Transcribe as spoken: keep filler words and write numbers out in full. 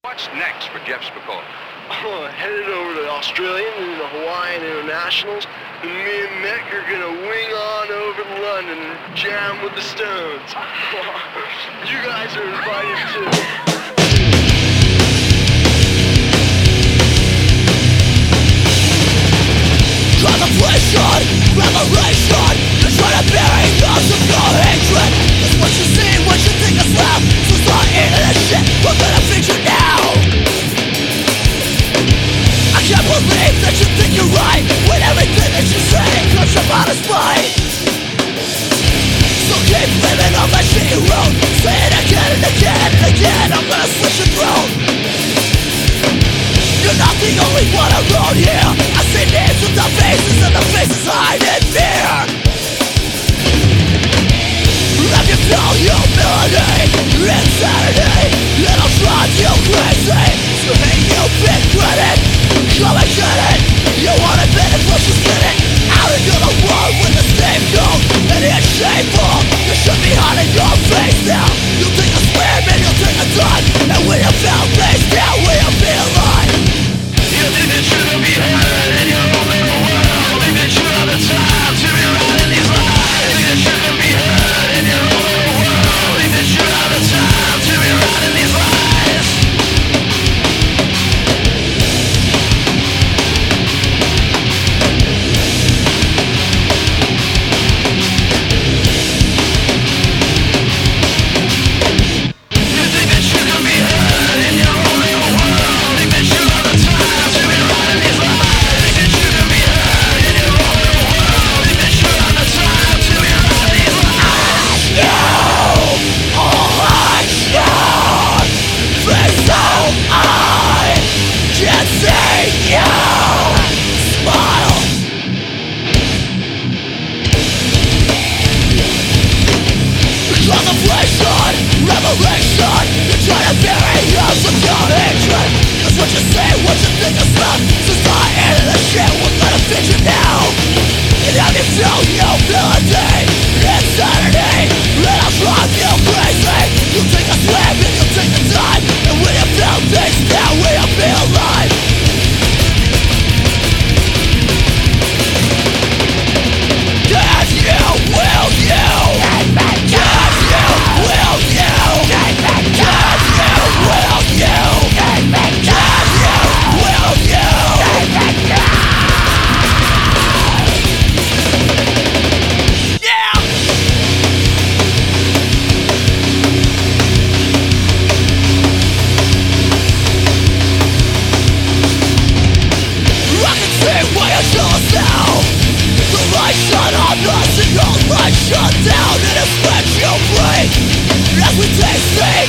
What's next for Jeff Spicoli? Oh, headed over to Australian and the Hawaiian Internationals, and me and Mick are gonna wing on over to London and jam with the Stones. You guys are invited too. Contemplation, revelation, you're trying to bury us of your hatred. Cause what you see, what you think is left. So start into this shit, we're gonna fix you now. I can't believe that you think you're right when everything that you say comes from out of spite. So keep living on that shit you wrote. Say it again and again and again, I'm gonna switch your throat. You're not the only one alone here. I see names with the faces and the faces hide in fear. Let me feel humility, insanity, it'll drive you crazy. So hey, you big critic, come and get it. You want it, then it's what you spit it. Out into the world with the same goal, and it's shameful. You should be hiding your face now. You think it's weird, man, you'll take a time. And when you feel face down, will you be alive? You think that you can be heard in your own little world. Think that you have the time to be writing these lines. Think that you can be heard in your own little world. Think that you have the time to be writing these lines. Revelation, you're trying to bury us with your hatred. Cause what you say, what you think is left. So start into the shit, we're gonna fix you now. And have you feel humility, insanity, it'll drive you crazy. You take a swim and you take the time. And when you feel things down, will you be alive? Can you, will you? Can you, will you? Can you, will you? Can you, will you? Yeah! I can see why you kill us now. The light shut on us and your light shut down. And it's let you break as we take steam.